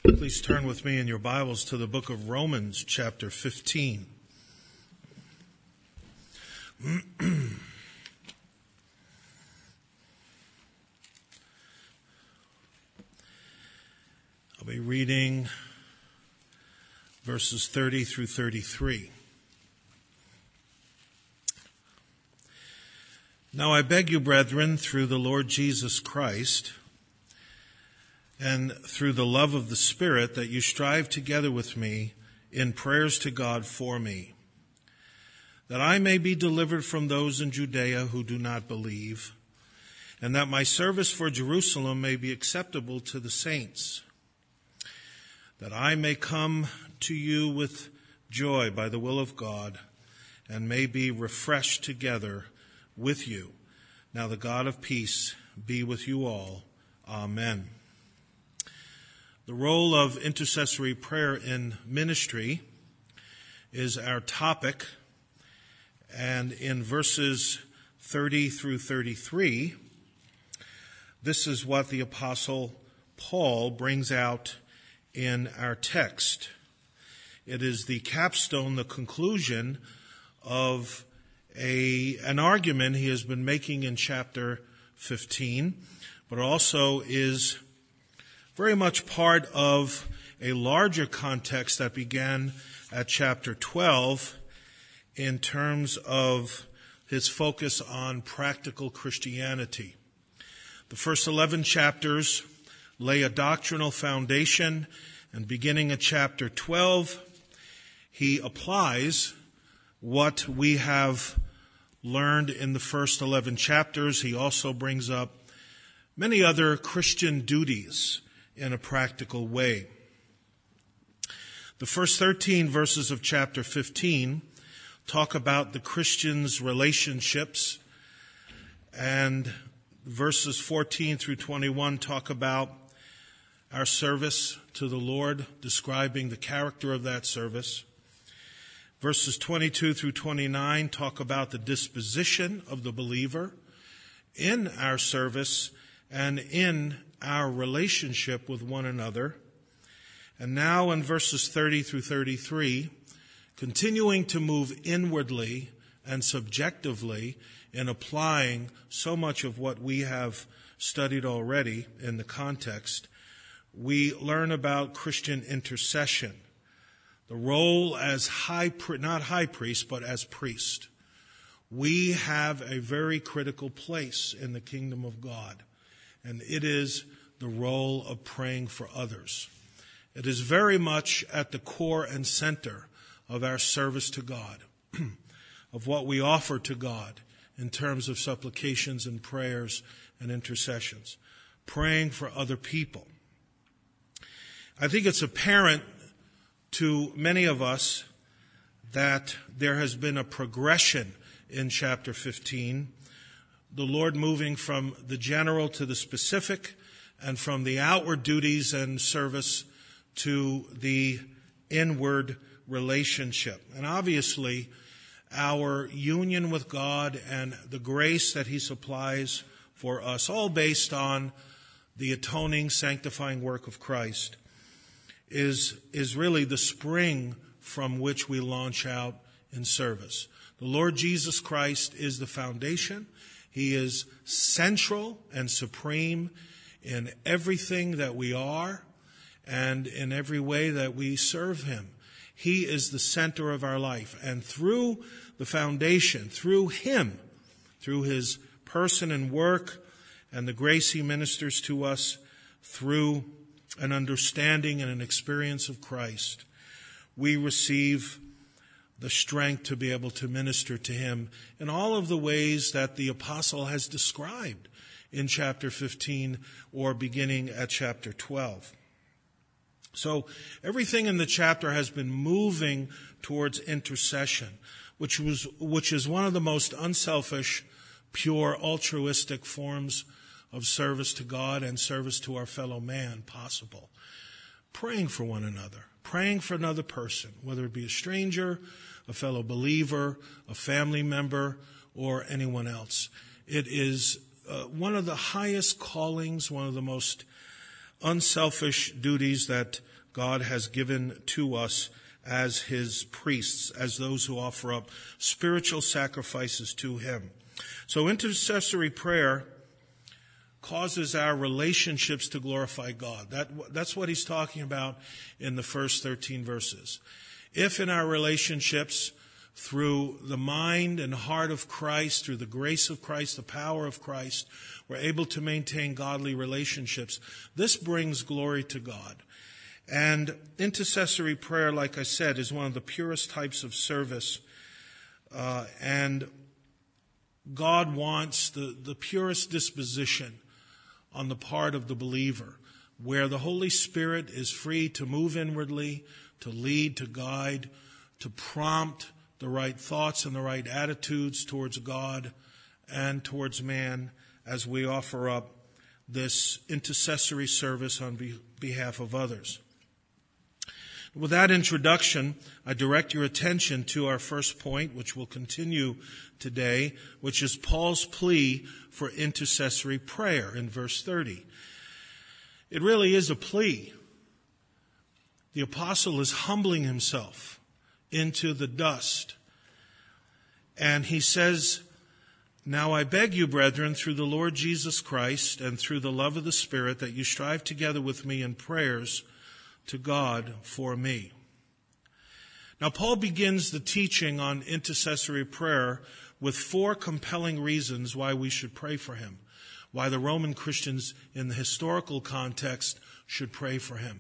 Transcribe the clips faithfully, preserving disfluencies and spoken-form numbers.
Please turn with me in your Bibles to the book of Romans, chapter fifteen. I'll be reading verses thirty through thirty-three. Now I beg you, brethren, through the Lord Jesus Christ, and through the love of the Spirit, that you strive together with me in prayers to God for me, that I may be delivered from those in Judea who do not believe, and that my service for Jerusalem may be acceptable to the saints, that I may come to you with joy by the will of God, and may be refreshed together with you. Now the God of peace be with you all. Amen. The role of intercessory prayer in ministry is our topic, and in verses thirty through thirty-three, this is what the Apostle Paul brings out in our text. It is the capstone, the conclusion of a an argument he has been making in chapter fifteen, but also is very much part of a larger context that began at chapter twelve in terms of his focus on practical Christianity. The first eleven chapters lay a doctrinal foundation, and beginning at chapter twelve, he applies what we have learned in the first eleven chapters. He also brings up many other Christian duties in a practical way. The first thirteen verses of chapter fifteen talk about the Christian's relationships, and verses fourteen through twenty-one talk about our service to the Lord, describing the character of that service. Verses twenty-two through twenty-nine talk about the disposition of the believer in our service and in our relationship with one another. And now in verses thirty through thirty-three, continuing to move inwardly and subjectively in applying so much of what we have studied already in the context, we learn about Christian intercession, the role as high, not high priest, but as priest. We have a very critical place in the kingdom of God, and it is the role of praying for others. It is very much at the core and center of our service to God, of what we offer to God in terms of supplications and prayers and intercessions, praying for other people. I think it's apparent to many of us that there has been a progression in chapter fifteen, the Lord moving from the general to the specific, and from the outward duties and service to the inward relationship. And obviously, our union with God and the grace that He supplies for us, all based on the atoning, sanctifying work of Christ, is, is really the spring from which we launch out in service. The Lord Jesus Christ is the foundation. He is central and supreme in everything that we are and in every way that we serve Him. He is the center of our life. And through the foundation, through Him, through His person and work and the grace He ministers to us through an understanding and an experience of Christ, we receive the strength to be able to minister to Him in all of the ways that the apostle has described in chapter fifteen or beginning at chapter twelve. So everything in the chapter has been moving towards intercession, which was which is one of the most unselfish, pure, altruistic forms of service to God and service to our fellow man possible. Praying for one another, praying for another person, whether it be a stranger, a fellow believer, a family member, or anyone else. It is uh, one of the highest callings, one of the most unselfish duties that God has given to us as his priests, as those who offer up spiritual sacrifices to him. So intercessory prayer causes our relationships to glorify God. That, that's what he's talking about in the first thirteen verses. If in our relationships, through the mind and heart of Christ, through the grace of Christ, the power of Christ, we're able to maintain godly relationships, this brings glory to God. And intercessory prayer, like I said, is one of the purest types of service. Uh, and God wants the, the purest disposition on the part of the believer, where the Holy Spirit is free to move inwardly, to lead, to guide, to prompt the right thoughts and the right attitudes towards God and towards man as we offer up this intercessory service on be- behalf of others. With that introduction, I direct your attention to our first point, which will continue today, which is Paul's plea for intercessory prayer in verse thirty. It really is a plea. The apostle is humbling himself into the dust. And he says, "Now I beg you, brethren, through the Lord Jesus Christ and through the love of the Spirit, that you strive together with me in prayers to God for me." Now, Paul begins the teaching on intercessory prayer with four compelling reasons why we should pray for him, why the Roman Christians in the historical context should pray for him.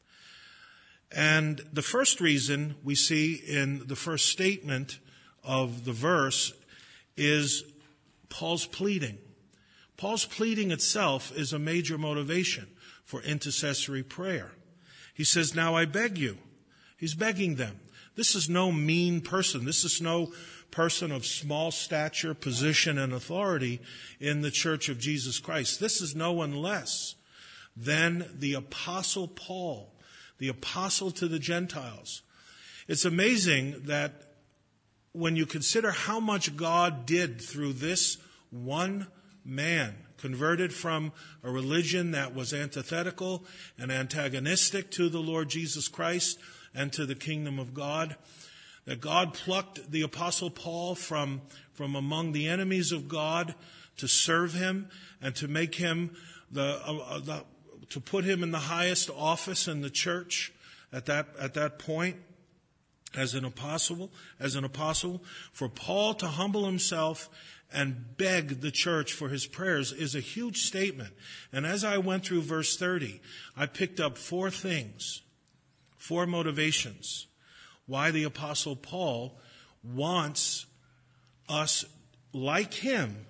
And the first reason we see in the first statement of the verse is Paul's pleading. Paul's pleading itself is a major motivation for intercessory prayer. He says, "Now I beg you." He's begging them. This is no mean person. This is no person of small stature, position, and authority in the church of Jesus Christ. This is no one less than the Apostle Paul, the apostle to the Gentiles. It's amazing that when you consider how much God did through this one man, converted from a religion that was antithetical and antagonistic to the Lord Jesus Christ and to the kingdom of God, that God plucked the Apostle Paul from, from among the enemies of God to serve him and to make him the, uh, the to put him in the highest office in the church at that at that point as an apostle, as an apostle, for Paul to humble himself and beg the church for his prayers is a huge statement. And as I went through verse thirty, I picked up four things, four motivations why the Apostle Paul wants us, like him,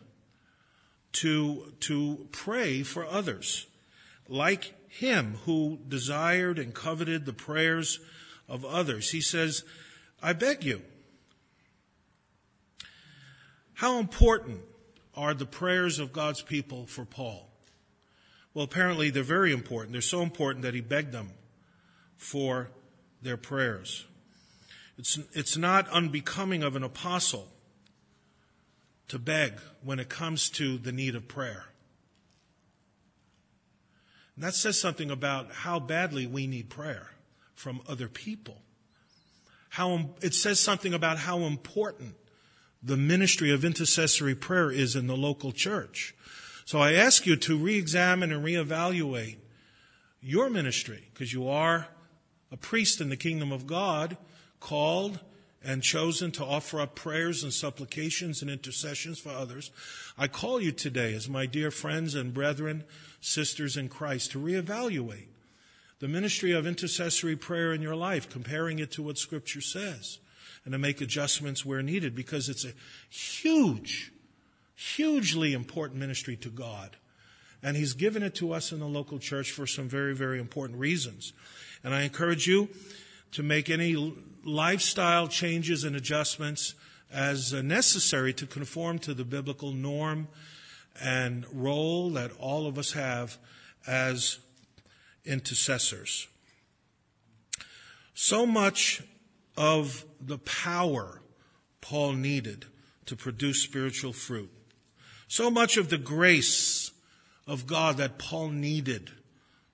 to, to pray for others, like him who desired and coveted the prayers of others. He says, "I beg you." How important are the prayers of God's people for Paul? Well, apparently they're very important. They're so important that he begged them for their prayers. It's, it's not unbecoming of an apostle to beg when it comes to the need of prayer. And that says something about how badly we need prayer from other people. How it says something about how important the ministry of intercessory prayer is in the local church. So I ask you to re-examine and reevaluate your ministry, because you are a priest in the kingdom of God, called and chosen to offer up prayers and supplications and intercessions for others. I call you today, as my dear friends and brethren, sisters in Christ, to reevaluate the ministry of intercessory prayer in your life, comparing it to what Scripture says, and to make adjustments where needed, because it's a huge, hugely important ministry to God. And he's given it to us in the local church for some very, very important reasons. And I encourage you to make any lifestyle changes and adjustments as necessary to conform to the biblical norm and role that all of us have as intercessors. So much of the power Paul needed to produce spiritual fruit, so much of the grace of God that Paul needed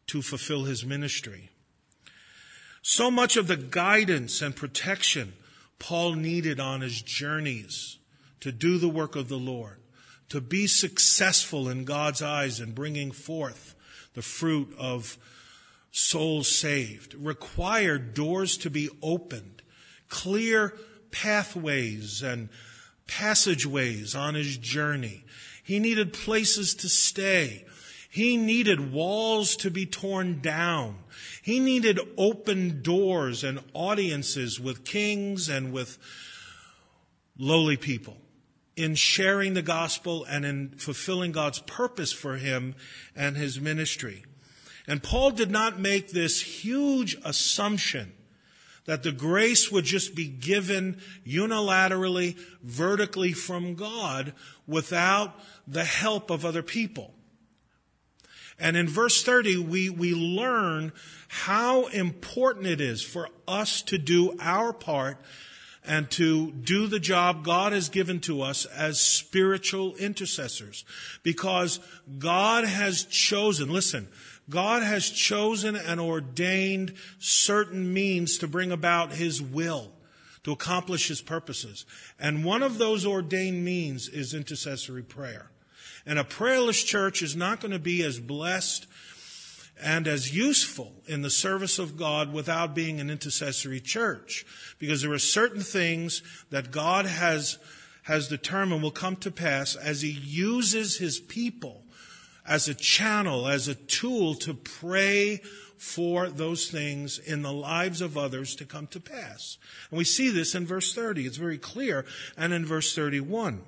to fulfill his ministry. So much of the guidance and protection Paul needed on his journeys to do the work of the Lord, to be successful in God's eyes in bringing forth the fruit of souls saved, required doors to be opened, clear pathways and passageways on his journey. He needed places to stay. He needed walls to be torn down. He needed open doors and audiences with kings and with lowly people in sharing the gospel and in fulfilling God's purpose for him and his ministry. And Paul did not make this huge assumption that the grace would just be given unilaterally, vertically from God without the help of other people. And in verse thirty, we, we learn how important it is for us to do our part and to do the job God has given to us as spiritual intercessors. Because God has chosen, listen, God has chosen and ordained certain means to bring about his will, to accomplish his purposes. And one of those ordained means is intercessory prayer. And a prayerless church is not going to be as blessed and as useful in the service of God without being an intercessory church. Because there are certain things that God has, has determined will come to pass as he uses his people as a channel, as a tool to pray for those things in the lives of others to come to pass. And we see this in verse thirty. It's very clear. And in verse thirty-one,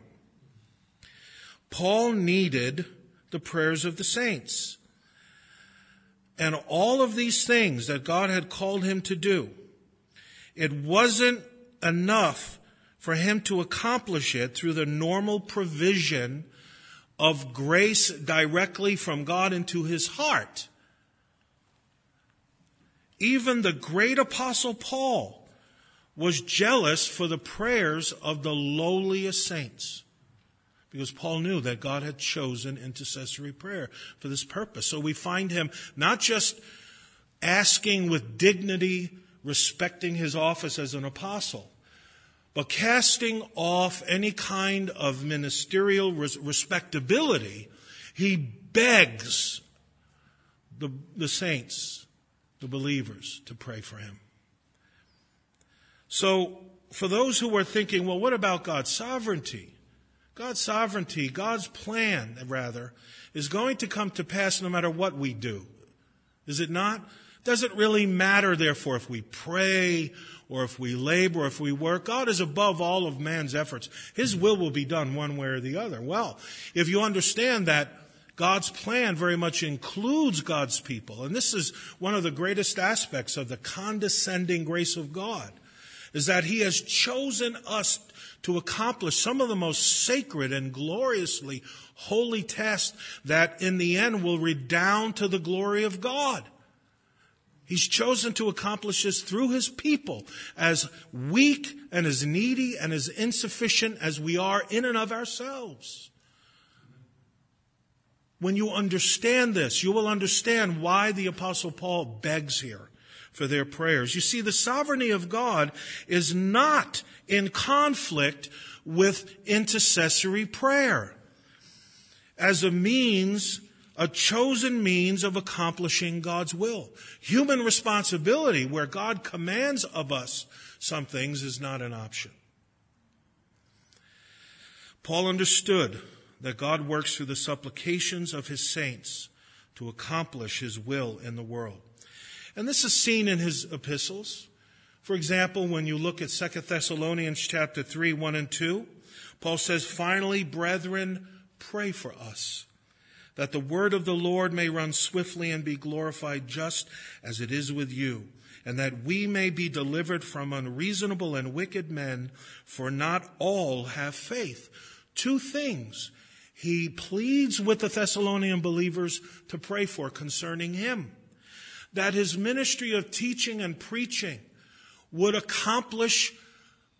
Paul needed the prayers of the saints. And all of these things that God had called him to do, it wasn't enough for him to accomplish it through the normal provision of grace directly from God into his heart. Even the great apostle Paul was jealous for the prayers of the lowliest saints, because Paul knew that God had chosen intercessory prayer for this purpose. So we find him not just asking with dignity, respecting his office as an apostle, but casting off any kind of ministerial res- respectability. He begs the, the saints, the believers, to pray for him. So for those who are thinking, well, what about God's sovereignty? God's sovereignty, God's plan, rather, is going to come to pass no matter what we do. Is it not? Does it really matter, therefore, if we pray or if we labor or if we work? God is above all of man's efforts. His will will be done one way or the other. Well, if you understand that God's plan very much includes God's people, and this is one of the greatest aspects of the condescending grace of God, is that he has chosen us to accomplish some of the most sacred and gloriously holy tasks that in the end will redound to the glory of God. He's chosen to accomplish this through his people, as weak and as needy and as insufficient as we are in and of ourselves. When you understand this, you will understand why the Apostle Paul begs here for their prayers. You see, the sovereignty of God is not in conflict with intercessory prayer as a means, a chosen means of accomplishing God's will. Human responsibility, where God commands of us some things, is not an option. Paul understood that God works through the supplications of his saints to accomplish his will in the world. And this is seen in his epistles. For example, when you look at Second Thessalonians chapter three, one and two, Paul says, "Finally, brethren, pray for us, that the word of the Lord may run swiftly and be glorified just as it is with you, and that we may be delivered from unreasonable and wicked men, for not all have faith." Two things he pleads with the Thessalonian believers to pray for concerning him: that his ministry of teaching and preaching would accomplish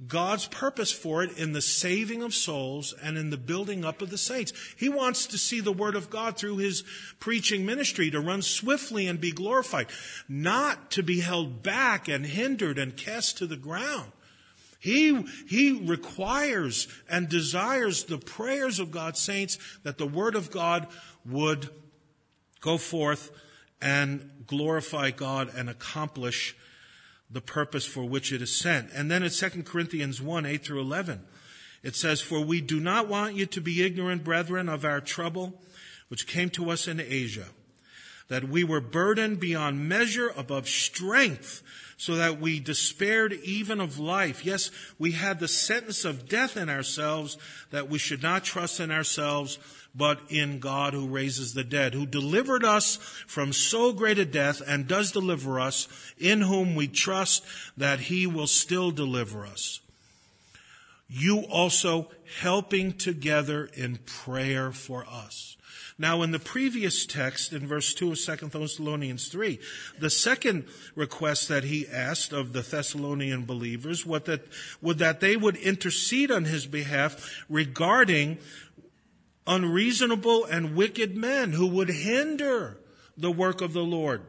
God's purpose for it in the saving of souls and in the building up of the saints. He wants to see the Word of God through His preaching ministry to run swiftly and be glorified, not to be held back and hindered and cast to the ground. He, he requires and desires the prayers of God's saints that the Word of God would go forth and glorify God and accomplish the purpose for which it is sent. And then in Second Corinthians one, eight through eleven, it says, "For we do not want you to be ignorant, brethren, of our trouble, which came to us in Asia, that we were burdened beyond measure above strength, so that we despaired even of life. Yes, we had the sentence of death in ourselves, that we should not trust in ourselves, but in God who raises the dead, who delivered us from so great a death and does deliver us, in whom we trust that He will still deliver us. You also helping together in prayer for us." Now, in the previous text, in verse two of Second Thessalonians three, the second request that he asked of the Thessalonian believers was that, would that they would intercede on his behalf regarding unreasonable and wicked men who would hinder the work of the Lord.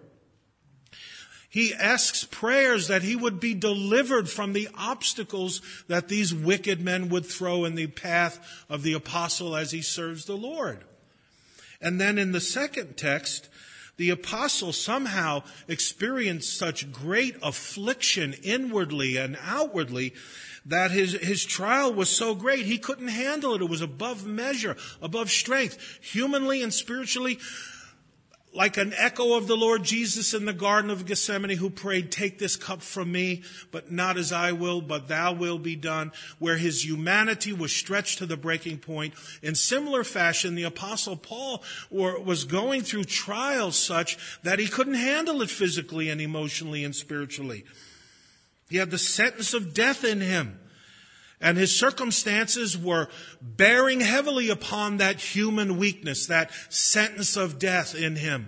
He asks prayers that he would be delivered from the obstacles that these wicked men would throw in the path of the apostle as he serves the Lord. And then in the second text, the apostle somehow experienced such great affliction inwardly and outwardly that his, his trial was so great he couldn't handle it. It was above measure, above strength, humanly and spiritually, like an echo of the Lord Jesus in the Garden of Gethsemane, who prayed, "Take this cup from me, but not as I will, but thou will be done," where his humanity was stretched to the breaking point. In similar fashion, the Apostle Paul was going through trials such that he couldn't handle it physically and emotionally and spiritually. He had the sentence of death in him, and his circumstances were bearing heavily upon that human weakness, that sentence of death in him.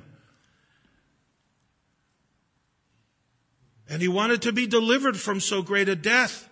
And he wanted to be delivered from so great a death.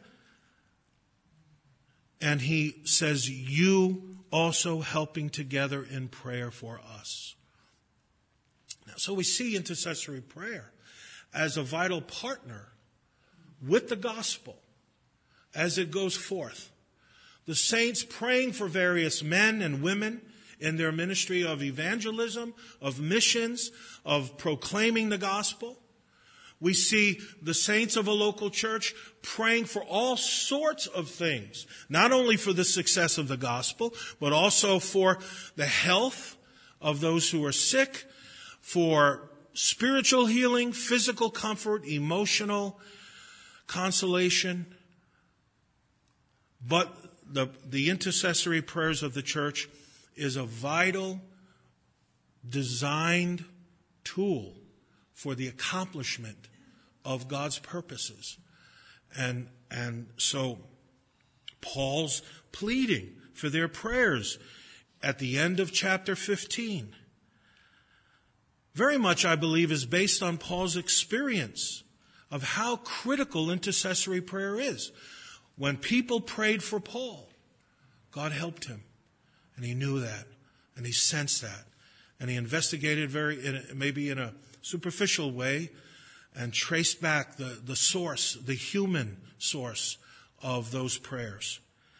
And he says, "You also helping together in prayer for us." Now, so we see intercessory prayer as a vital partner with the gospel as it goes forth. The saints praying for various men and women in their ministry of evangelism, of missions, of proclaiming the gospel. We see the saints of a local church praying for all sorts of things, not only for the success of the gospel, but also for the health of those who are sick, for spiritual healing, physical comfort, emotional consolation. But the, the intercessory prayers of the church is a vital, designed tool for the accomplishment of God's purposes. And, and so Paul's pleading for their prayers at the end of chapter fifteen very much, I believe, is based on Paul's experience of how critical intercessory prayer is. When people prayed for Paul, God helped him, and he knew that, and he sensed that, and he investigated very, in a, maybe in a superficial way, and traced back the, the source, the human source of those prayers.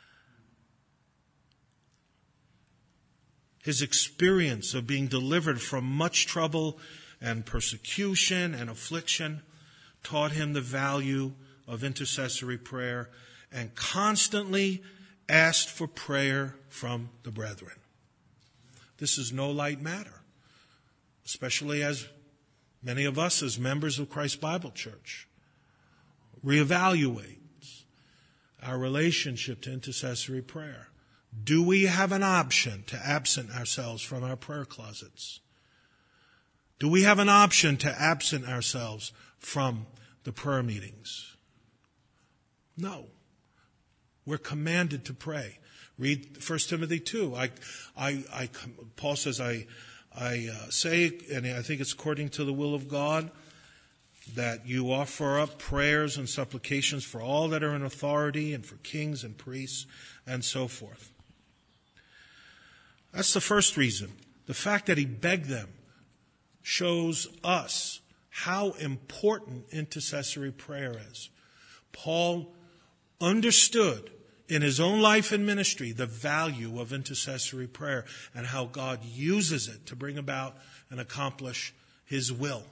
His experience of being delivered from much trouble and persecution and affliction taught him the value of intercessory prayer, and constantly asked for prayer from the brethren. This is no light matter, especially as many of us as members of Christ Bible Church reevaluate our relationship to intercessory prayer. Do we have an option to absent ourselves from our prayer closets? Do we have an option to absent ourselves from the prayer meetings? No. We're commanded to pray. Read First Timothy two. I, I, I, Paul says, I, I uh, say, and I think it's according to the will of God, that you offer up prayers and supplications for all that are in authority and for kings and priests and so forth. That's the first reason. The fact that he begged them shows us how important intercessory prayer is. Paul understood in his own life and ministry the value of intercessory prayer and how God uses it to bring about and accomplish his will.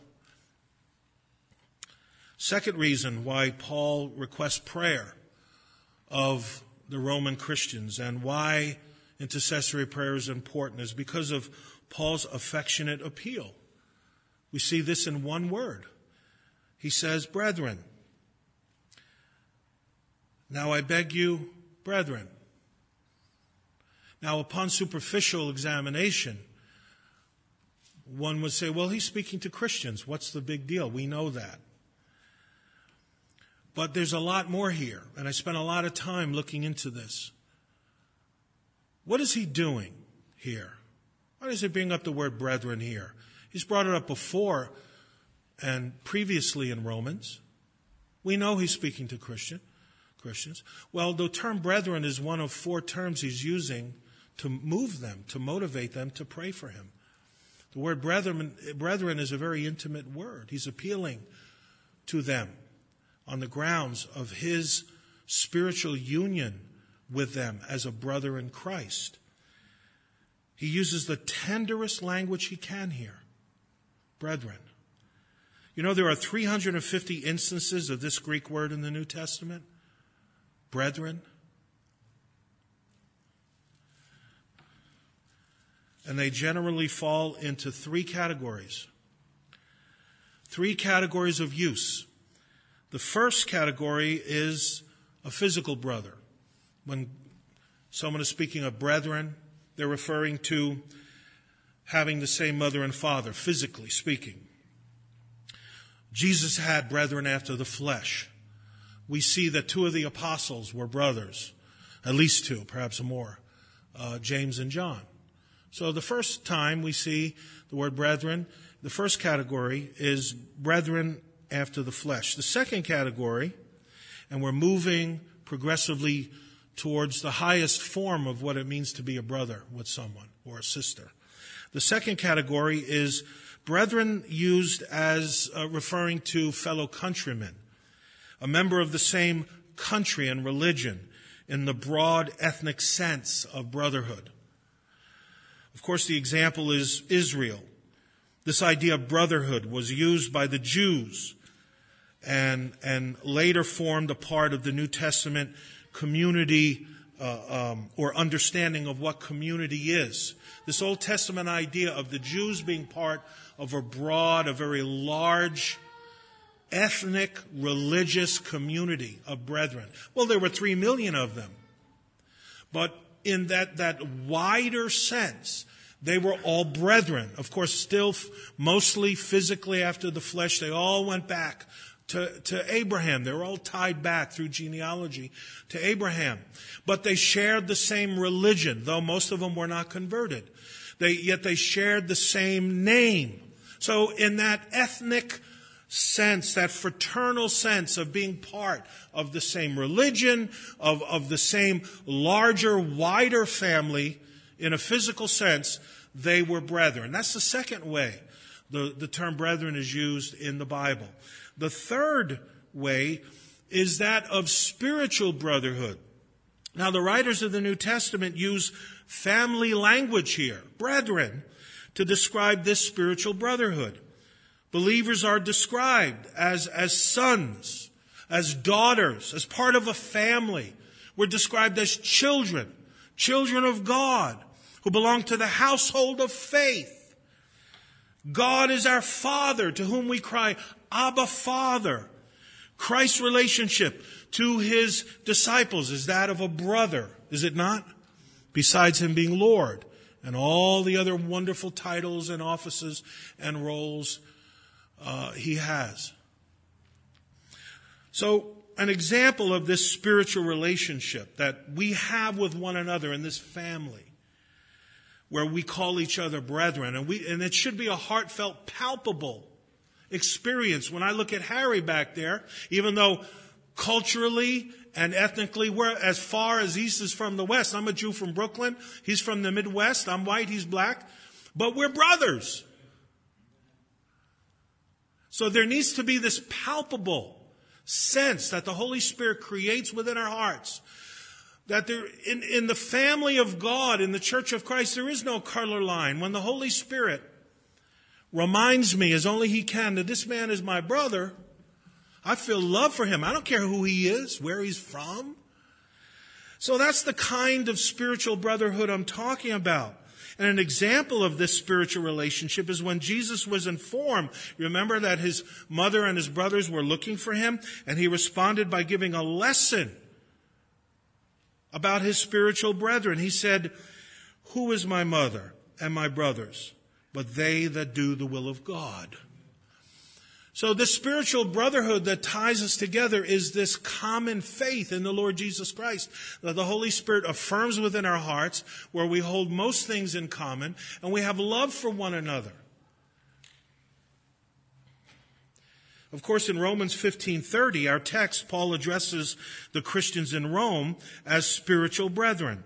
Second reason why Paul requests prayer of the Roman Christians and why intercessory prayer is important is because of Paul's affectionate appeal. We see this in one word. He says, brethren. Now I beg you, brethren. Now upon superficial examination, one would say, well, he's speaking to Christians. What's the big deal? We know that. But there's a lot more here, and I spent a lot of time looking into this. What is he doing here? Why does he bring up the word brethren here? He's brought it up before and previously in Romans. We know he's speaking to Christian, Christians. Well, the term brethren is one of four terms he's using to move them, to motivate them to pray for him. The word brethren, brethren is a very intimate word. He's appealing to them on the grounds of his spiritual union with them as a brother in Christ. He uses the tenderest language he can here. Brethren. You know, there are three hundred fifty instances of this Greek word in the New Testament. Brethren. And they generally fall into three categories. Three categories of use. The first category is a physical brother. When someone is speaking of brethren, they're referring to having the same mother and father, physically speaking. Jesus had brethren after the flesh. We see that two of the apostles were brothers, at least two, perhaps more, uh, James and John. So the first time we see the word brethren, the first category is brethren after the flesh. The second category, and we're moving progressively towards the highest form of what it means to be a brother with someone or a sister. The second category is brethren used as uh, referring to fellow countrymen, a member of the same country and religion in the broad ethnic sense of brotherhood. Of course, the example is Israel. This idea of brotherhood was used by the Jews and, and later formed a part of the New Testament community uh, um, or understanding of what community is. This Old Testament idea of the Jews being part of a broad, a very large, ethnic, religious community of brethren. Well, there were three million of them. But in that, that wider sense, they were all brethren. Of course, still f- mostly physically after the flesh, they all went back to, to Abraham. They were all tied back through genealogy to Abraham. But they shared the same religion, though most of them were not converted. They, yet they shared the same name. So in that ethnic sense, that fraternal sense of being part of the same religion, of, of the same larger, wider family, in a physical sense, they were brethren. That's the second way the, the term brethren is used in the Bible. The third way is that of spiritual brotherhood. Now, the writers of the New Testament use family language here, brethren, to describe this spiritual brotherhood. Believers are described as, as sons, as daughters, as part of a family. We're described as children, children of God, who belong to the household of faith. God is our Father, to whom we cry, Abba, Father. Christ's relationship to his disciples is that of a brother, is it not? Besides him being Lord and all the other wonderful titles and offices and roles uh, he has. So, an example of this spiritual relationship that we have with one another in this family, where we call each other brethren, and we and it should be a heartfelt, palpable experience. When I look at Harry back there, even though culturally and ethnically we're as far as east is from the west. I'm a Jew from Brooklyn. He's from the Midwest. I'm white. He's black. But we're brothers. So there needs to be this palpable sense that the Holy Spirit creates within our hearts. That there, in, in the family of God, in the Church of Christ, there is no color line. When the Holy Spirit reminds me, as only He can, that this man is my brother, I feel love for him. I don't care who he is, where he's from. So that's the kind of spiritual brotherhood I'm talking about. And an example of this spiritual relationship is when Jesus was informed. Remember that his mother and his brothers were looking for him, and he responded by giving a lesson about his spiritual brethren. He said, "Who is my mother and my brothers, but they that do the will of God?" So this spiritual brotherhood that ties us together is this common faith in the Lord Jesus Christ that the Holy Spirit affirms within our hearts, where we hold most things in common and we have love for one another. Of course, in Romans fifteen thirty, our text, Paul addresses the Christians in Rome as spiritual brethren.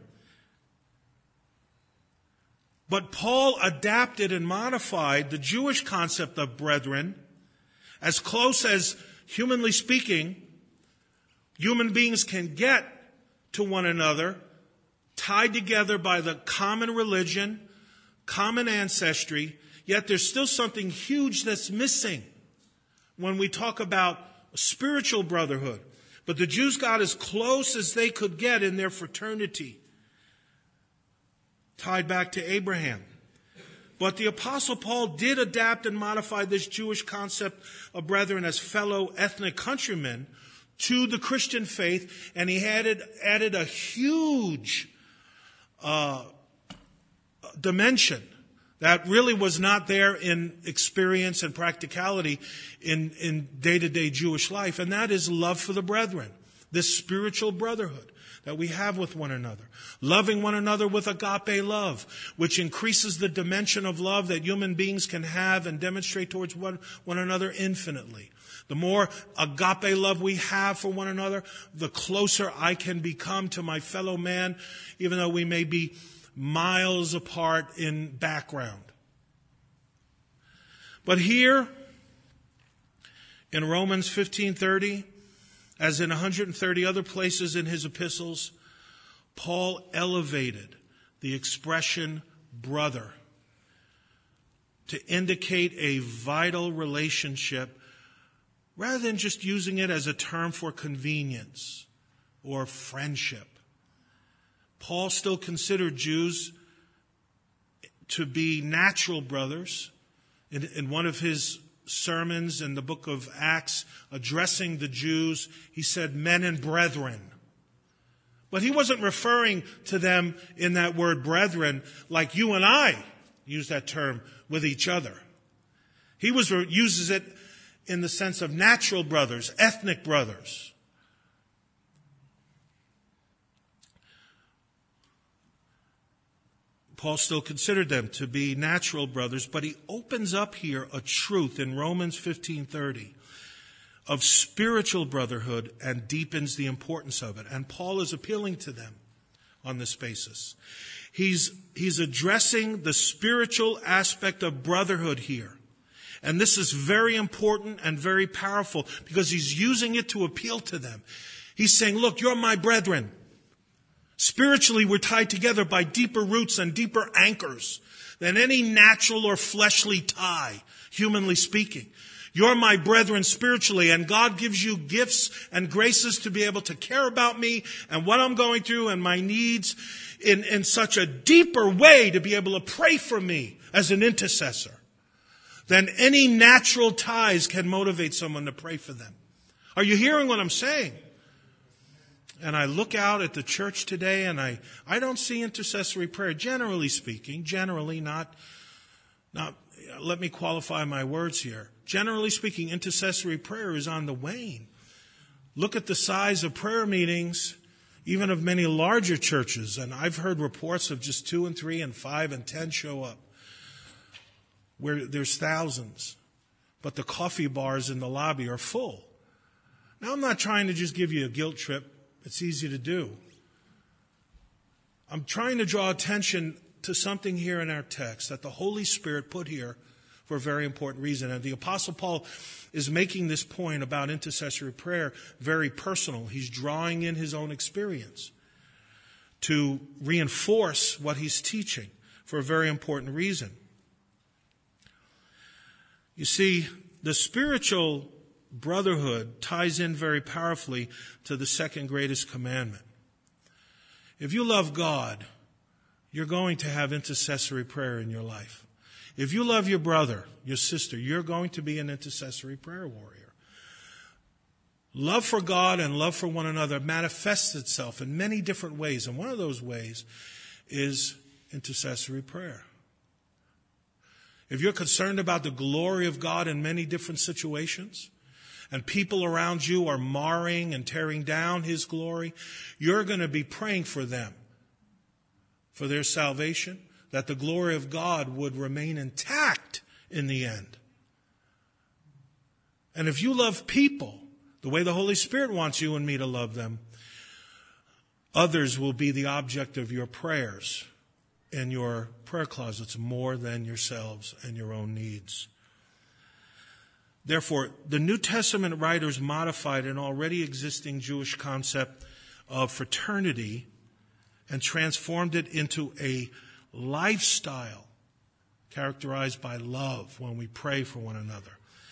But Paul adapted and modified the Jewish concept of brethren as close as, humanly speaking, human beings can get to one another, tied together by the common religion, common ancestry, yet there's still something huge that's missing when we talk about spiritual brotherhood. But the Jews got as close as they could get in their fraternity, tied back to Abraham. But the Apostle Paul did adapt and modify this Jewish concept of brethren as fellow ethnic countrymen to the Christian faith, and he added, added a huge uh, dimension that really was not there in experience and practicality in, in day-to-day Jewish life, and that is love for the brethren, this spiritual brotherhood that we have with one another. Loving one another with agape love, which increases the dimension of love that human beings can have and demonstrate towards one, one another infinitely. The more agape love we have for one another, the closer I can become to my fellow man, even though we may be miles apart in background. But here, in Romans fifteen thirty, as in one hundred thirty other places in his epistles, Paul elevated the expression brother to indicate a vital relationship rather than just using it as a term for convenience or friendship. Paul still considered Jews to be natural brothers. In, in one of his sermons in the book of Acts, addressing the Jews, he said, men and brethren. But he wasn't referring to them in that word brethren like you and I use that term with each other. He was uses it in the sense of natural brothers, ethnic brothers. Paul still considered them to be natural brothers, but he opens up here a truth in Romans fifteen thirty of spiritual brotherhood and deepens the importance of it. And Paul is appealing to them on this basis. He's, he's addressing the spiritual aspect of brotherhood here. And this is very important and very powerful because he's using it to appeal to them. He's saying, look, you're my brethren. Spiritually, we're tied together by deeper roots and deeper anchors than any natural or fleshly tie, humanly speaking. You're my brethren spiritually, and God gives you gifts and graces to be able to care about me and what I'm going through and my needs in, in such a deeper way to be able to pray for me as an intercessor than any natural ties can motivate someone to pray for them. Are you hearing what I'm saying? And I look out at the church today and I, I don't see intercessory prayer, generally speaking, generally not, not, let me qualify my words here. Generally speaking, intercessory prayer is on the wane. Look at the size of prayer meetings, even of many larger churches. And I've heard reports of just two and three and five and ten show up, where there's thousands. but the coffee bars in the lobby are full. Now, I'm not trying to just give you a guilt trip. It's easy to do. I'm trying to draw attention to something here in our text that the Holy Spirit put here for a very important reason. And the Apostle Paul is making this point about intercessory prayer very personal. He's drawing in his own experience to reinforce what he's teaching for a very important reason. You see, the spiritual brotherhood ties in very powerfully to the second greatest commandment. If you love God, you're going to have intercessory prayer in your life. If you love your brother, your sister, you're going to be an intercessory prayer warrior. Love for God and love for one another manifests itself in many different ways, and one of those ways is intercessory prayer. If you're concerned about the glory of God in many different situations, and people around you are marring and tearing down His glory, you're going to be praying for them, for their salvation, that the glory of God would remain intact in the end. And if you love people the way the Holy Spirit wants you and me to love them, others will be the object of your prayers in your prayer closets more than yourselves and your own needs. Therefore, the New Testament writers modified an already existing Jewish concept of fraternity and transformed it into a lifestyle characterized by love when we pray for one another.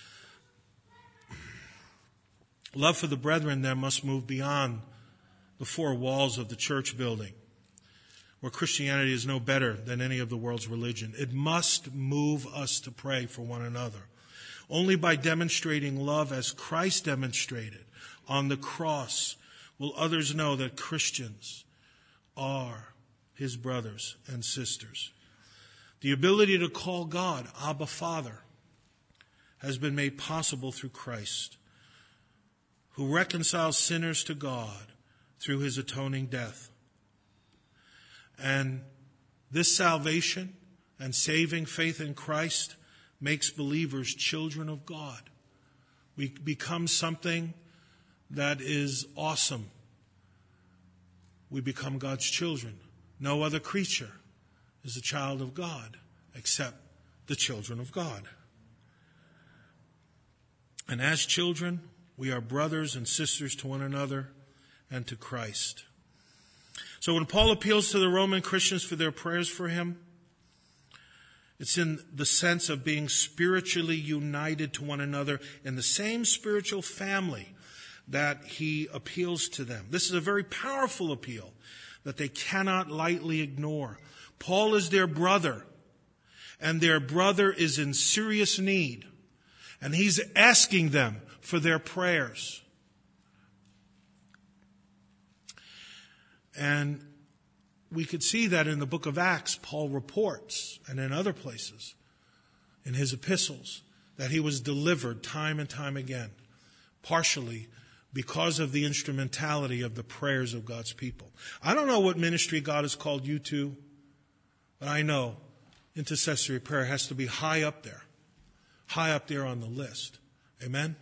Love for the brethren then must move beyond the four walls of the church building, where Christianity is no better than any of the world's religion. It must move us to pray for one another. Only by demonstrating love as Christ demonstrated on the cross will others know that Christians are His brothers and sisters. The ability to call God Abba Father has been made possible through Christ, who reconciles sinners to God through His atoning death. And this salvation and saving faith in Christ makes believers children of God. We become something that is awesome. We become God's children. No other creature is a child of God except the children of God. And as children, we are brothers and sisters to one another and to Christ. So when Paul appeals to the Roman Christians for their prayers for him, it's in the sense of being spiritually united to one another in the same spiritual family that he appeals to them. This is a very powerful appeal that they cannot lightly ignore. Paul is their brother, and their brother is in serious need, and he's asking them for their prayers. And we could see that in the book of Acts, Paul reports, and in other places, in his epistles, that he was delivered time and time again, partially because of the instrumentality of the prayers of God's people. I don't know what ministry God has called you to, but I know intercessory prayer has to be high up there, high up there on the list. Amen?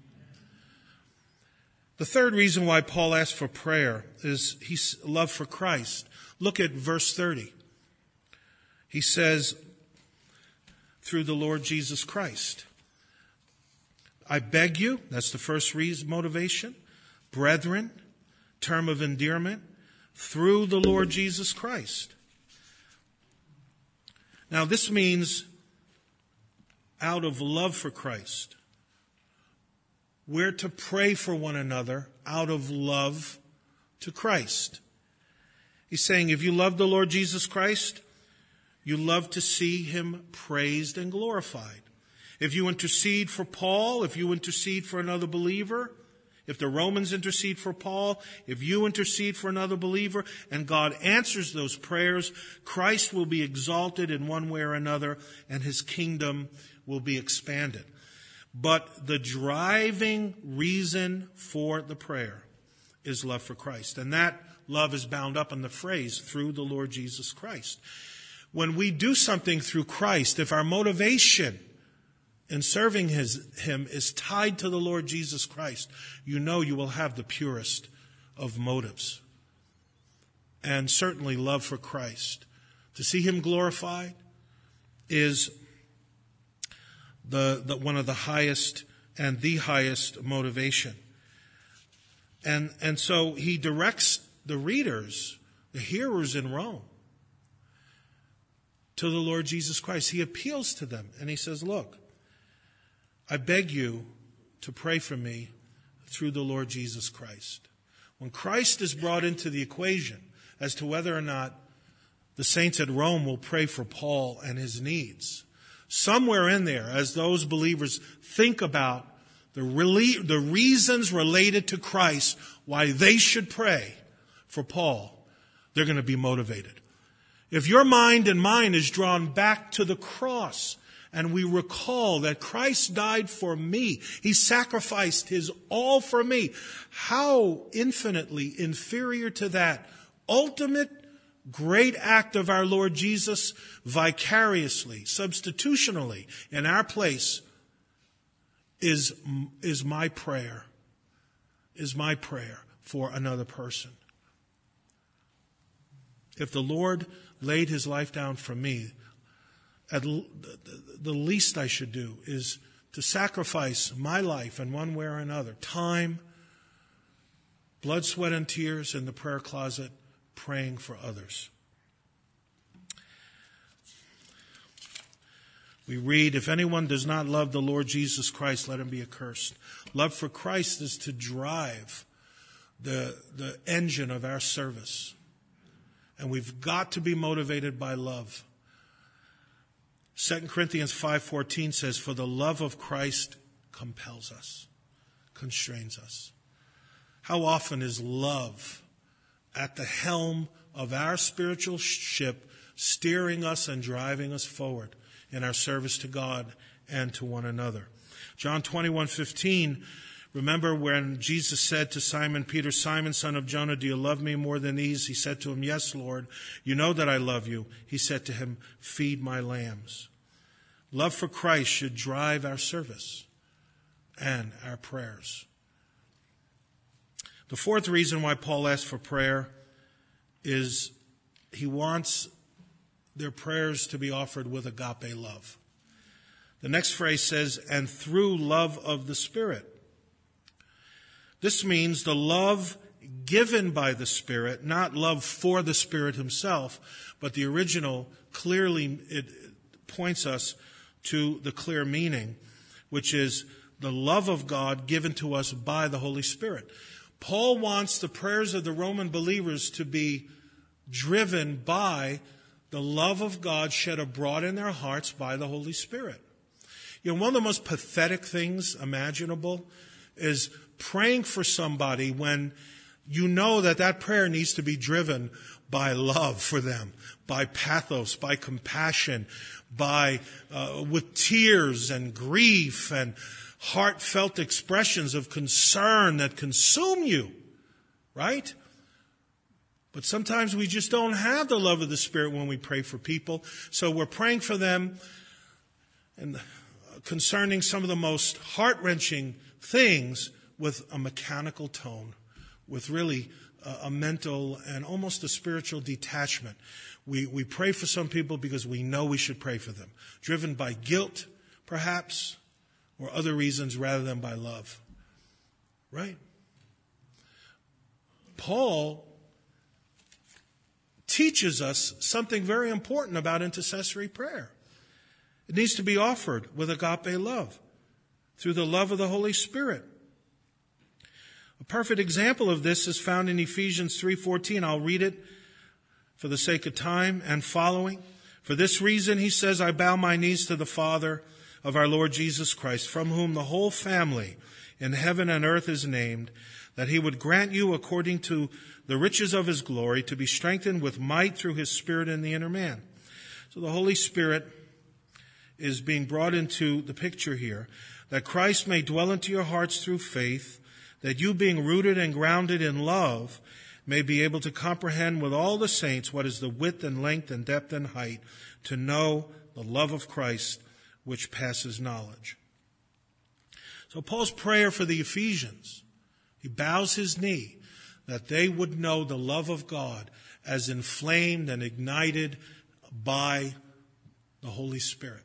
The third reason why Paul asked for prayer is his love for Christ. Look at verse thirty. He says, through the Lord Jesus Christ. I beg you, that's the first reason, motivation, brethren, term of endearment, through the Lord Jesus Christ. Now this means out of love for Christ. We're to pray for one another out of love to Christ. He's saying if you love the Lord Jesus Christ, you love to see Him praised and glorified. If you intercede for Paul, if you intercede for another believer, if the Romans intercede for Paul, if you intercede for another believer, and God answers those prayers, Christ will be exalted in one way or another, and His kingdom will be expanded. But the driving reason for the prayer is love for Christ. And that love is bound up in the phrase, through the Lord Jesus Christ. When we do something through Christ, if our motivation in serving his, him is tied to the Lord Jesus Christ, you know you will have the purest of motives. And certainly love for Christ. To see him glorified is the, the one of the highest and the highest motivation. And, and so he directs the readers, the hearers in Rome, to the Lord Jesus Christ. He appeals to them and he says, look, I beg you to pray for me through the Lord Jesus Christ. When Christ is brought into the equation as to whether or not the saints at Rome will pray for Paul and his needs, somewhere in there, as those believers think about the, rele- the reasons related to Christ why they should pray for Paul, they're going to be motivated. If your mind and mine is drawn back to the cross, and we recall that Christ died for me, he sacrificed his all for me, how infinitely inferior to that ultimate great act of our Lord Jesus vicariously, substitutionally in our place is, is my prayer, is my prayer for another person. If the Lord laid his life down for me, at l- the least I should do is to sacrifice my life in one way or another, time, blood, sweat, and tears in the prayer closet, praying for others. We read, if anyone does not love the Lord Jesus Christ, let him be accursed. Love for Christ is to drive the, the engine of our service. And we've got to be motivated by love. Second Corinthians five fourteen says, for the love of Christ compels us, constrains us. How often is love at the helm of our spiritual ship, steering us and driving us forward in our service to God and to one another? John twenty-one fifteen, remember when Jesus said to Simon Peter, Simon, son of Jonah, do you love me more than these? He said to him, yes, Lord, you know that I love you. He said to him, feed my lambs. Love for Christ should drive our service and our prayers. The fourth reason why Paul asked for prayer is he wants their prayers to be offered with agape love. The next phrase says, and through love of the Spirit. This means the love given by the Spirit, not love for the Spirit himself, but the original clearly it points us to the clear meaning, which is the love of God given to us by the Holy Spirit. Paul wants the prayers of the Roman believers to be driven by the love of God shed abroad in their hearts by the Holy Spirit. You know, one of the most pathetic things imaginable is praying for somebody when you know that that prayer needs to be driven by love for them, by pathos, by compassion, by uh, with tears and grief and heartfelt expressions of concern that consume you, right? But sometimes we just don't have the love of the Spirit when we pray for people. So we're praying for them and concerning some of the most heart-wrenching things with a mechanical tone, with really a, a mental and almost a spiritual detachment. We, we pray for some people because we know we should pray for them, driven by guilt, perhaps, or other reasons rather than by love. Right? Paul teaches us something very important about intercessory prayer. It needs to be offered with agape love, through the love of the Holy Spirit. A perfect example of this is found in Ephesians three fourteen. I'll read it for the sake of time and following. For this reason, he says, I bow my knees to the Father of our Lord Jesus Christ, from whom the whole family in heaven and earth is named, that he would grant you, according to the riches of his glory, to be strengthened with might through his Spirit in the inner man. So the Holy Spirit is being brought into the picture here, that Christ may dwell into your hearts through faith, that you, being rooted and grounded in love, may be able to comprehend with all the saints what is the width and length and depth and height, to know the love of Christ, which passes knowledge. So Paul's prayer for the Ephesians, he bows his knee that they would know the love of God as inflamed and ignited by the Holy Spirit.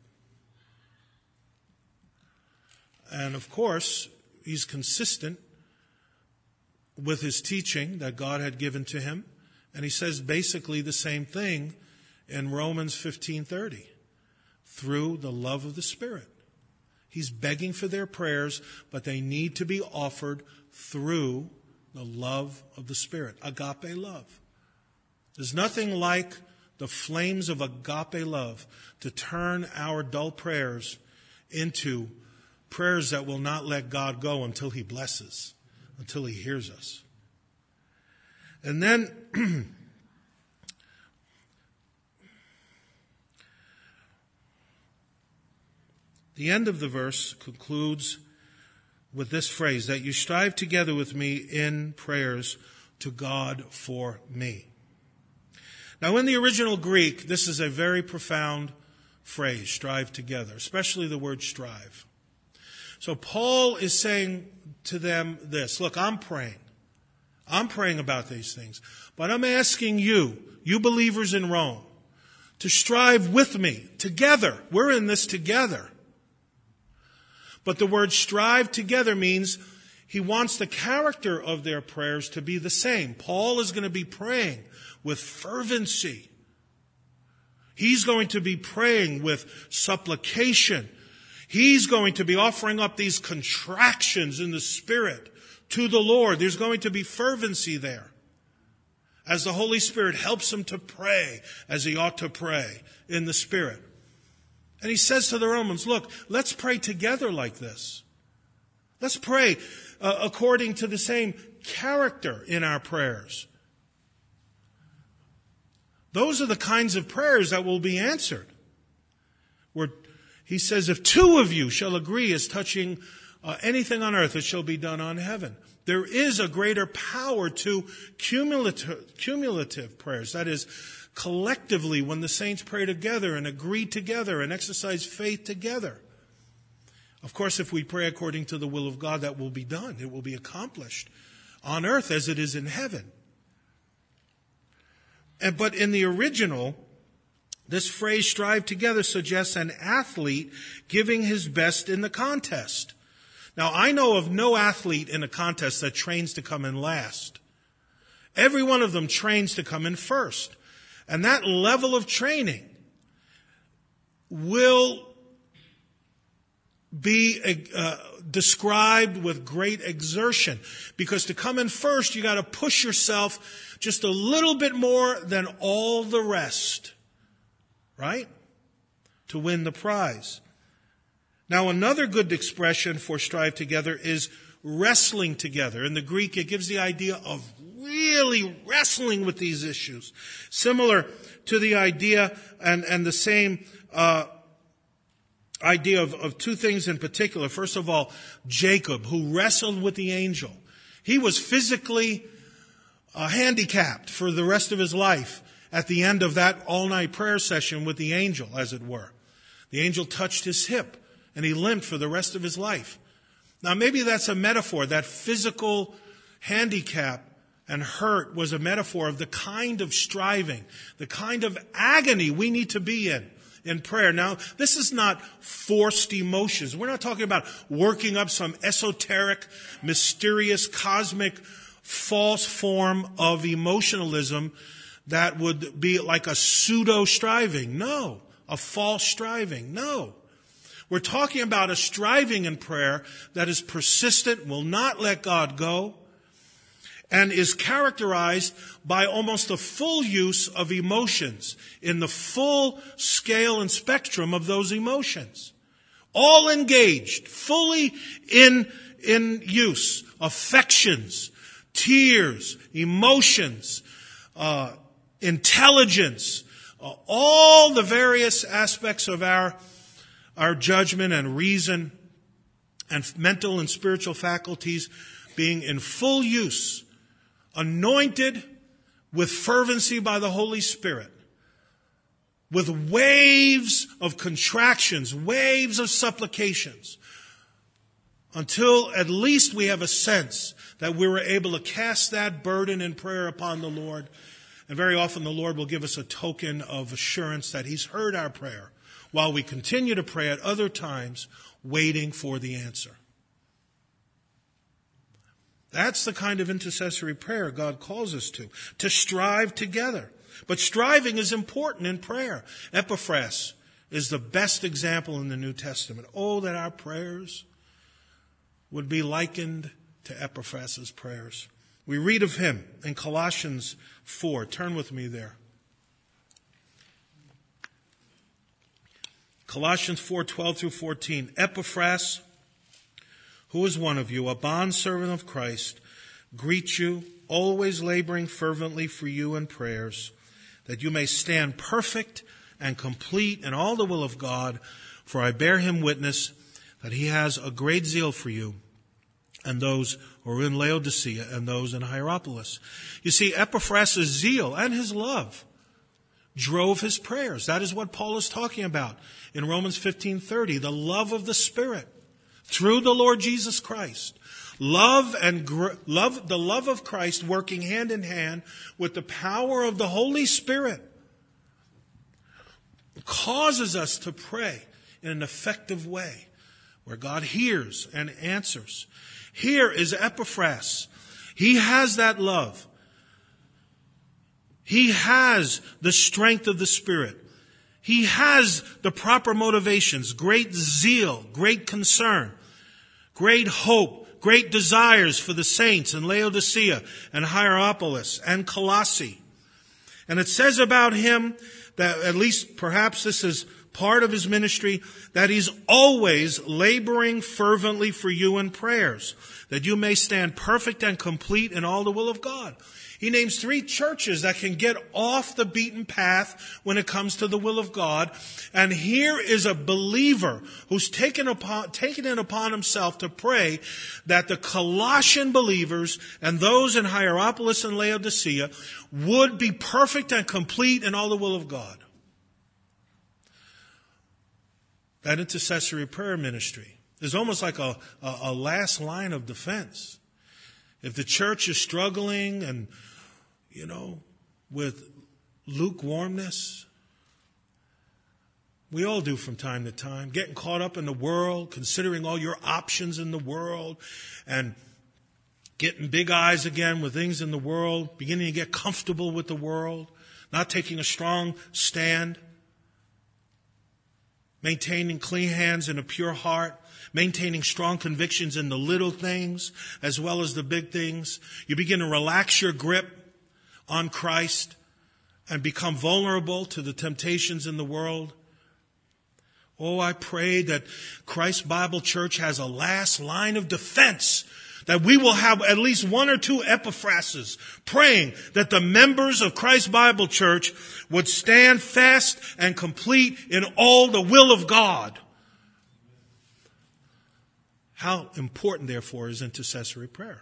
And of course, he's consistent with his teaching that God had given to him. And he says basically the same thing in Romans fifteen thirty. Through the love of the Spirit. He's begging for their prayers, but they need to be offered through the love of the Spirit. Agape love. There's nothing like the flames of agape love to turn our dull prayers into prayers that will not let God go until he blesses, until he hears us. And then the end of the verse concludes with this phrase, that you strive together with me in prayers to God for me. Now, in the original Greek, this is a very profound phrase, strive together, especially the word strive. So Paul is saying to them this, look, I'm praying. I'm praying about these things. But I'm asking you, you believers in Rome, to strive with me together. We're in this together. But the word strive together means he wants the character of their prayers to be the same. Paul is going to be praying with fervency. He's going to be praying with supplication. He's going to be offering up these contractions in the Spirit to the Lord. There's going to be fervency there as the Holy Spirit helps him to pray as he ought to pray in the Spirit. And he says to the Romans, look, let's pray together like this. Let's pray uh, according to the same character in our prayers. Those are the kinds of prayers that will be answered. Where he says, if two of you shall agree as touching uh, anything on earth, it shall be done on heaven. There is a greater power to cumulative, cumulative prayers. That is, collectively, when the saints pray together and agree together and exercise faith together. Of course, if we pray according to the will of God, that will be done. It will be accomplished on earth as it is in heaven. And, but in the original, this phrase, strive together, suggests an athlete giving his best in the contest. Now, I know of no athlete in a contest that trains to come in last. Every one of them trains to come in first. And that level of training will be uh, described with great exertion. Because to come in first, you got to push yourself just a little bit more than all the rest. Right? To win the prize. Now, another good expression for strive together is wrestling together. In the Greek, it gives the idea of really wrestling with these issues. Similar to the idea and, and the same uh, idea of, of two things in particular. First of all, Jacob, who wrestled with the angel. He was physically uh, handicapped for the rest of his life at the end of that all-night prayer session with the angel, as it were. The angel touched his hip, and he limped for the rest of his life. Now, maybe that's a metaphor. That physical handicap and hurt was a metaphor of the kind of striving, the kind of agony we need to be in in prayer. Now, this is not forced emotions. We're not talking about working up some esoteric, mysterious, cosmic, false form of emotionalism that would be like a pseudo-striving. No. A false striving. No. We're talking about a striving in prayer that is persistent, will not let God go, and is characterized by almost a full use of emotions in the full scale and spectrum of those emotions. All engaged, fully in, in use. Affections, tears, emotions, uh, intelligence, uh, all the various aspects of our Our judgment and reason and mental and spiritual faculties being in full use, anointed with fervency by the Holy Spirit, with waves of contractions, waves of supplications, until at least we have a sense that we were able to cast that burden in prayer upon the Lord. And very often the Lord will give us a token of assurance that He's heard our prayer, while we continue to pray at other times, waiting for the answer. That's the kind of intercessory prayer God calls us to, to strive together. But striving is important in prayer. Epaphras is the best example in the New Testament. Oh, that our prayers would be likened to Epaphras' prayers. We read of him in Colossians four. Turn with me there. Colossians four, twelve through fourteen. Epaphras, who is one of you, a bondservant of Christ, greet you, always laboring fervently for you in prayers, that you may stand perfect and complete in all the will of God. For I bear him witness that he has a great zeal for you, and those who are in Laodicea and those in Hierapolis. You see, Epaphras' zeal and his love drove his prayers. That is what Paul is talking about in Romans fifteen thirty, the love of the Spirit through the Lord Jesus Christ. Love and gr- love, the love of Christ working hand in hand with the power of the Holy Spirit causes us to pray in an effective way where God hears and answers. Here is Epaphras. He has that love. He has the strength of the Spirit. He has the proper motivations, great zeal, great concern, great hope, great desires for the saints in Laodicea and Hierapolis and Colossae. And it says about him that, at least perhaps this is part of his ministry, that he's always laboring fervently for you in prayers, that you may stand perfect and complete in all the will of God. He names three churches that can get off the beaten path when it comes to the will of God. And here is a believer who's taken upon, taken it upon himself to pray that the Colossian believers and those in Hierapolis and Laodicea would be perfect and complete in all the will of God. That intercessory prayer ministry is almost like a, a, a last line of defense. If the church is struggling and, you know, with lukewarmness, we all do from time to time, getting caught up in the world, considering all your options in the world, and getting big eyes again with things in the world, beginning to get comfortable with the world, not taking a strong stand, maintaining clean hands and a pure heart, maintaining strong convictions in the little things as well as the big things. You begin to relax your grip on Christ and become vulnerable to the temptations in the world. Oh, I pray that Christ Bible Church has a last line of defense, that we will have at least one or two Epaphrases praying that the members of Christ Bible Church would stand fast and complete in all the will of God. How important, therefore, is intercessory prayer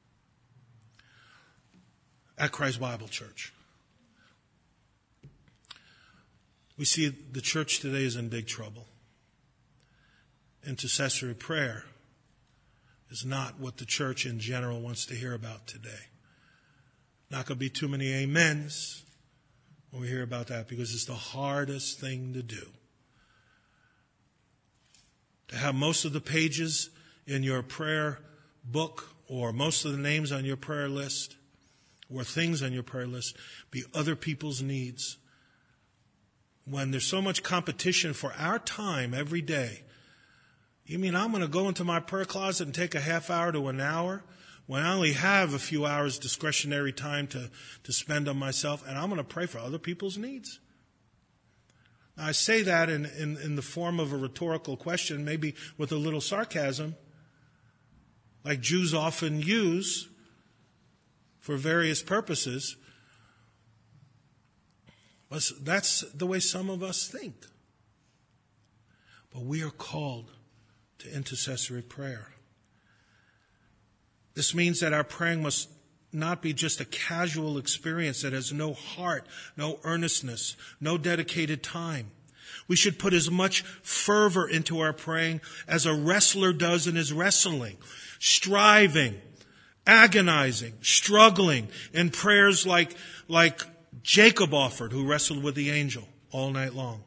at Christ Bible Church? We see the church today is in big trouble. Intercessory prayer is not what the church in general wants to hear about today. Not going to be too many amens when we hear about that, because it's the hardest thing to do. To have most of the pages in your prayer book, or most of the names on your prayer list, or things on your prayer list, be other people's needs. When there's so much competition for our time every day, you mean I'm going to go into my prayer closet and take a half hour to an hour when I only have a few hours discretionary time to, to spend on myself, and I'm going to pray for other people's needs? Now, I say that in, in, in the form of a rhetorical question, maybe with a little sarcasm, like Jews often use for various purposes. But that's the way some of us think. But we are called to intercessory prayer. This means that our praying must not be just a casual experience that has no heart, no earnestness, no dedicated time. We should put as much fervor into our praying as a wrestler does in his wrestling, striving, agonizing, struggling in prayers like, like Jacob offered, who wrestled with the angel all night long.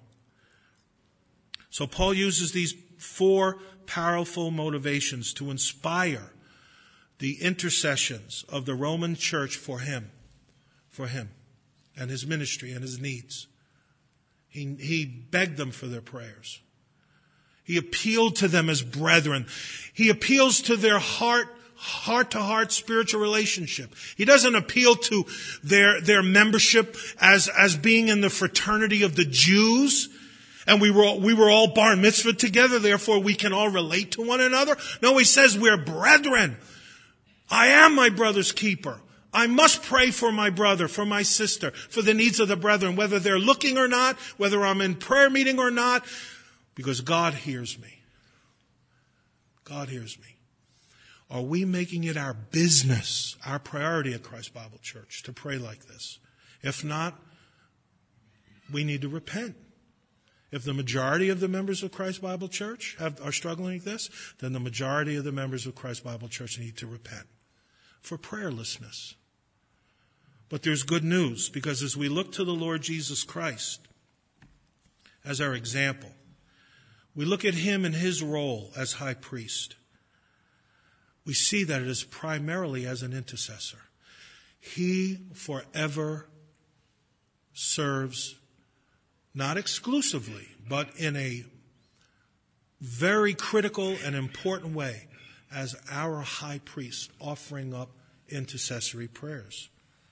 So Paul uses these four powerful motivations to inspire the intercessions of the Roman church for him, for him and his ministry and his needs. He, he begged them for their prayers. He appealed to them as brethren. He appeals to their heart, heart-to-heart spiritual relationship. He doesn't appeal to their, their membership as, as being in the fraternity of the Jews. And we were, we were all bar mitzvah together, therefore we can all relate to one another. No, he says we're brethren. I am my brother's keeper. I must pray for my brother, for my sister, for the needs of the brethren, whether they're looking or not, whether I'm in prayer meeting or not, because God hears me. God hears me. Are we making it our business, our priority at Christ Bible Church to pray like this? If not, we need to repent. If the majority of the members of Christ Bible Church have, are struggling like this, then the majority of the members of Christ Bible Church need to repent for prayerlessness. But there's good news, because as we look to the Lord Jesus Christ as our example, we look at him in his role as high priest. We see that it is primarily as an intercessor. He forever serves, not exclusively, but in a very critical and important way, as our high priest, offering up intercessory prayers.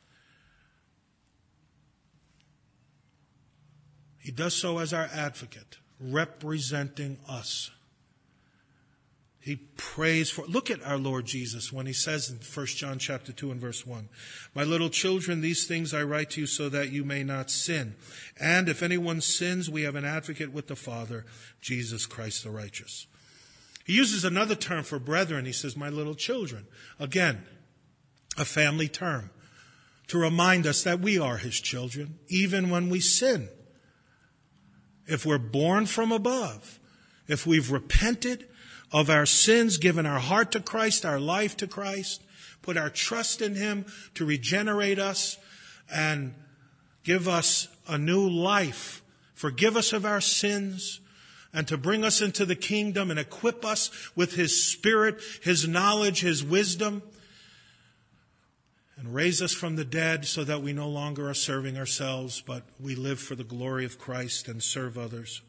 He does so as our advocate, representing us. He prays for, look at our Lord Jesus when he says in First John chapter two and verse one, "My little children, these things I write to you so that you may not sin. And if anyone sins, we have an advocate with the Father, Jesus Christ the righteous." He uses another term for brethren. He says, "My little children." Again, a family term to remind us that we are his children, even when we sin. If we're born from above, if we've repented of our sins, given our heart to Christ, our life to Christ, put our trust in him to regenerate us and give us a new life, forgive us of our sins, and to bring us into the kingdom and equip us with his spirit, his knowledge, his wisdom, and raise us from the dead so that we no longer are serving ourselves, but we live for the glory of Christ and serve others.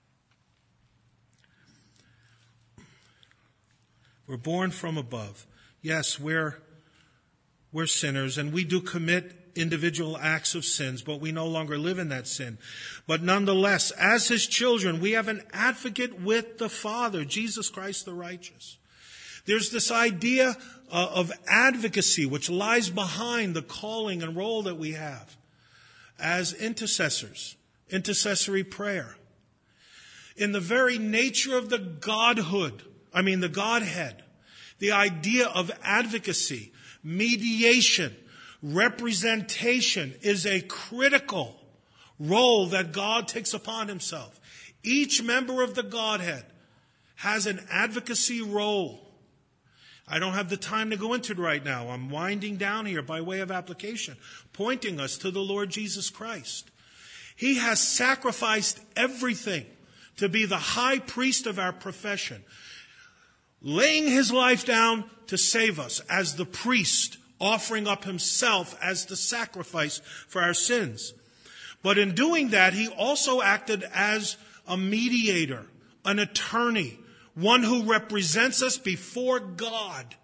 We're born from above. Yes, we're, we're sinners, and we do commit individual acts of sins, but we no longer live in that sin. But nonetheless, as his children, we have an advocate with the Father, Jesus Christ the righteous. There's this idea uh, of advocacy which lies behind the calling and role that we have as intercessors, intercessory prayer. In the very nature of the Godhood, I mean the Godhead, the idea of advocacy, mediation, representation is a critical role that God takes upon himself. Each member of the Godhead has an advocacy role. I don't have the time to go into it right now. I'm winding down here by way of application, pointing us to the Lord Jesus Christ. He has sacrificed everything to be the high priest of our profession, laying his life down to save us as the priest, offering up himself as the sacrifice for our sins. But in doing that, he also acted as a mediator, an attorney, one who represents us before God.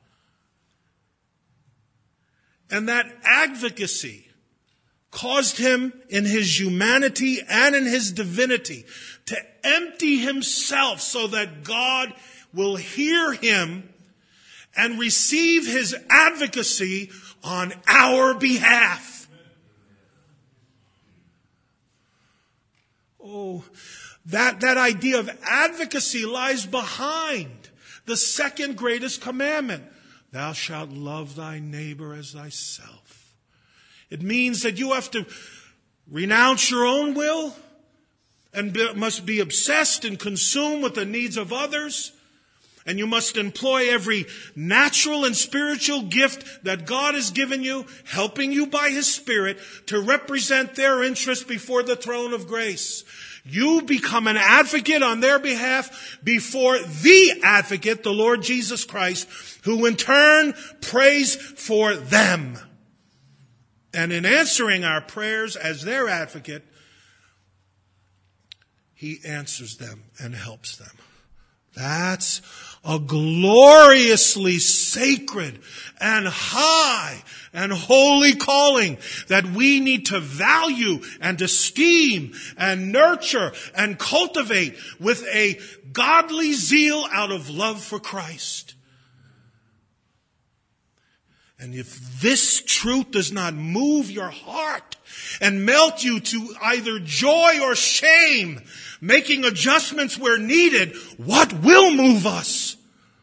And that advocacy caused him in his humanity and in his divinity to empty himself so that God will hear him and receive his advocacy on our behalf. Oh, that, that idea of advocacy lies behind the second greatest commandment, thou shalt love thy neighbor as thyself. It means that you have to renounce your own will and be, must be obsessed and consumed with the needs of others. And you must employ every natural and spiritual gift that God has given you, helping you by His Spirit to represent their interests before the throne of grace. You become an advocate on their behalf before the advocate, the Lord Jesus Christ, who in turn prays for them. And in answering our prayers as their advocate, He answers them and helps them. That's a gloriously sacred and high and holy calling that we need to value and esteem and nurture and cultivate with a godly zeal out of love for Christ. And if this truth does not move your heart and melt you to either joy or shame, making adjustments where needed, what will move us?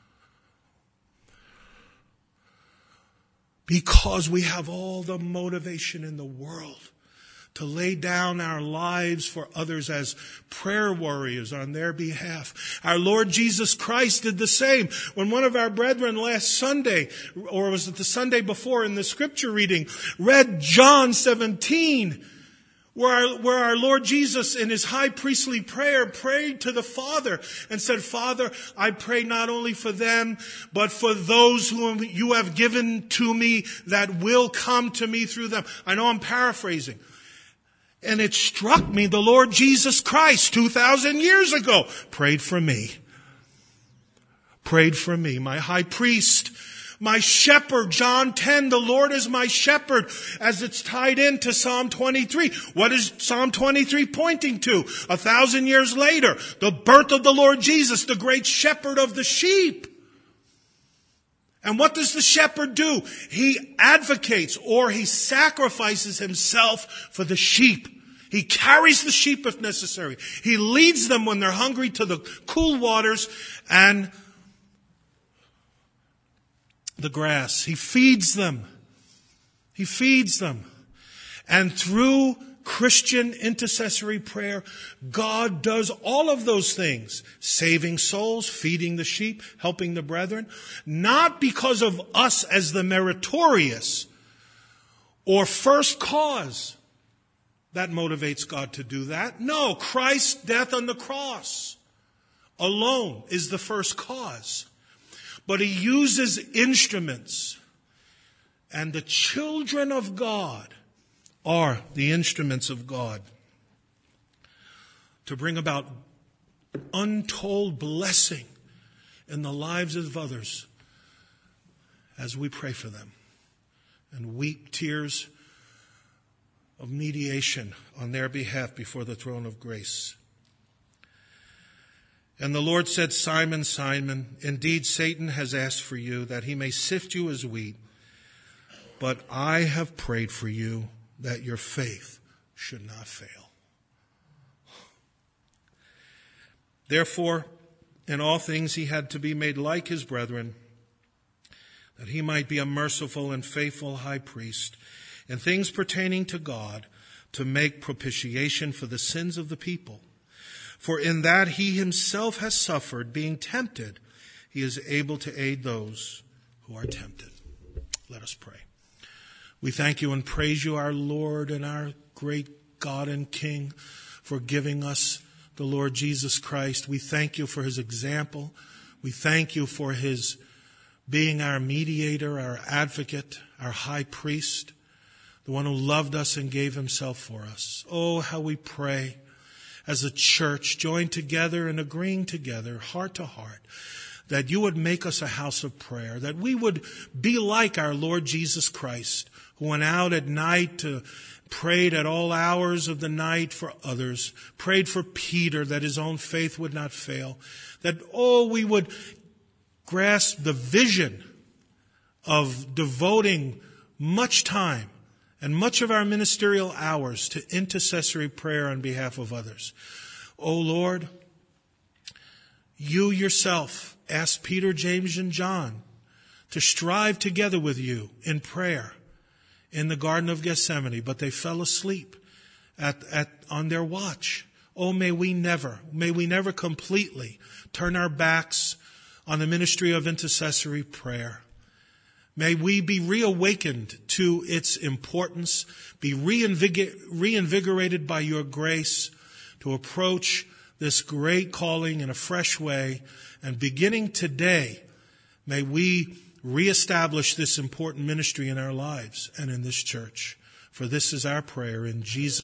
Because we have all the motivation in the world to lay down our lives for others as prayer warriors on their behalf. Our Lord Jesus Christ did the same. When one of our brethren last Sunday, or was it the Sunday before in the scripture reading, read John seventeen, where our, where our Lord Jesus in His high priestly prayer prayed to the Father and said, Father, I pray not only for them, but for those whom you have given to me that will come to me through them. I know I'm paraphrasing. And it struck me, the Lord Jesus Christ, two thousand years ago, prayed for me. Prayed for me, my high priest, my shepherd. John ten, the Lord is my shepherd, as it's tied into Psalm twenty-three. What is Psalm twenty-three pointing to? A thousand years later, the birth of the Lord Jesus, the great shepherd of the sheep. And what does the shepherd do? He advocates, or he sacrifices himself for the sheep. He carries the sheep if necessary. He leads them when they're hungry to the cool waters and the grass. He feeds them. He feeds them. And through Christian intercessory prayer, God does all of those things. Saving souls, feeding the sheep, helping the brethren. Not because of us as the meritorious or first cause that motivates God to do that. No, Christ's death on the cross alone is the first cause. But He uses instruments. And the children of God are the instruments of God to bring about untold blessing in the lives of others as we pray for them and weep tears of mediation on their behalf before the throne of grace. And the Lord said, Simon, Simon, indeed Satan has asked for you that he may sift you as wheat, but I have prayed for you that your faith should not fail. Therefore, in all things he had to be made like his brethren, that he might be a merciful and faithful high priest in things pertaining to God, to make propitiation for the sins of the people. For in that he himself has suffered, being tempted, he is able to aid those who are tempted. Let us pray. We thank you and praise you, our Lord and our great God and King, for giving us the Lord Jesus Christ. We thank you for his example. We thank you for his being our mediator, our advocate, our high priest, the one who loved us and gave himself for us. Oh, how we pray as a church, joined together and agreeing together, heart to heart, that you would make us a house of prayer, that we would be like our Lord Jesus Christ, who went out at night to prayed at all hours of the night for others, prayed for Peter that his own faith would not fail, that, oh, we would grasp the vision of devoting much time and much of our ministerial hours to intercessory prayer on behalf of others. Oh Lord, you yourself asked Peter, James, and John to strive together with you in prayer in the Garden of Gethsemane, but they fell asleep at, at, on their watch. Oh, may we never, may we never completely turn our backs on the ministry of intercessory prayer. May we be reawakened to its importance, be reinvigor- reinvigorated by your grace to approach this great calling in a fresh way. And beginning today, may we reestablish this important ministry in our lives and in this church. For this is our prayer in Jesus'